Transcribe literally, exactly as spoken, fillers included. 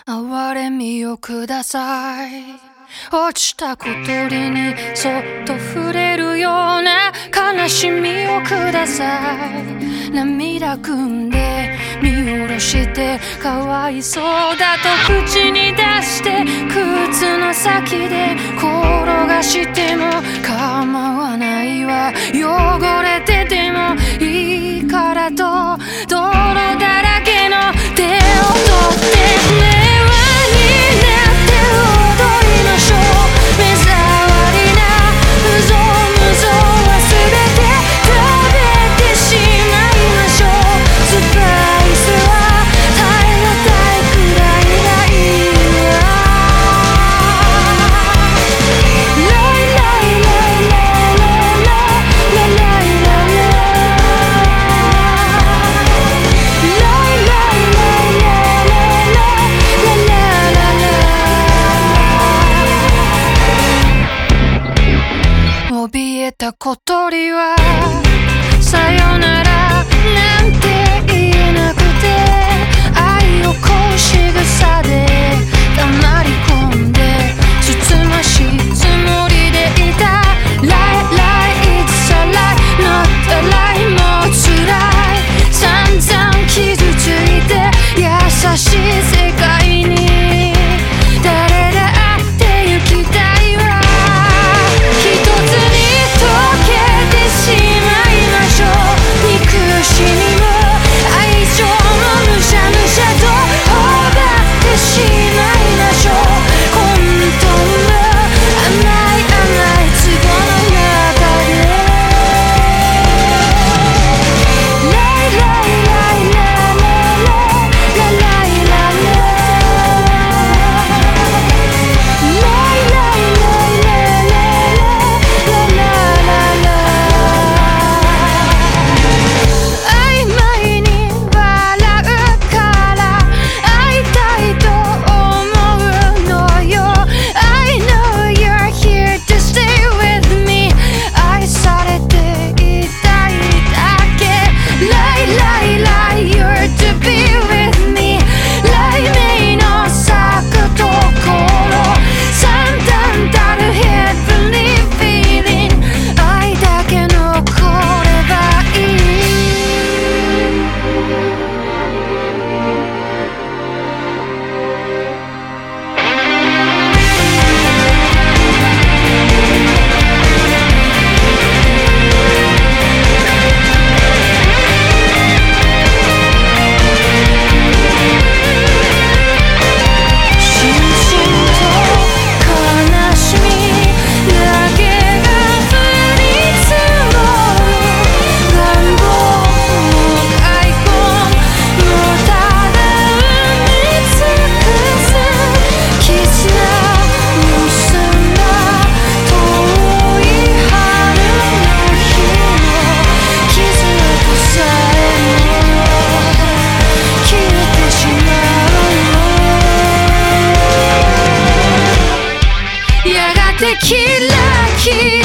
哀れみをください。落ちた小鳥にそっと触れるような悲しみをください。涙ぐんで見下ろしてかわいそうだと口に出して靴の先で転がしても構わないわ。汚れててもいいからと泥だらけの手を取って怯えた小鳥はさよならなんて言えなくて愛をこう仕草で黙り込んでつつましいつもりでいた Lie, lie, it's a lie, not a lie もう辛い散々傷ついて優しい世界に誰だって行きたいわ。一つに溶けてしまいましょう。憎しみも愛情もむしゃむしゃと頬張ってしまいましょう。本当は甘い甘い壺の中で Lie, lie, lie, lie, lie, lie, lie, lie, lie, lie,曖昧に笑うから会いたいと思うのよ。I know you're here to stay with me 愛されていたいだけ Lie, lie, lie, you're to be with me 雷鳴の咲くところ惨憺たる heavenly feeling 愛だけ残ればいい。しんしんと悲しみだけが降り積もる願望も開墾もただ埋め尽くす絆結んだ遠い春の日の傷跡さえも消えてしまうのやがてキラキラ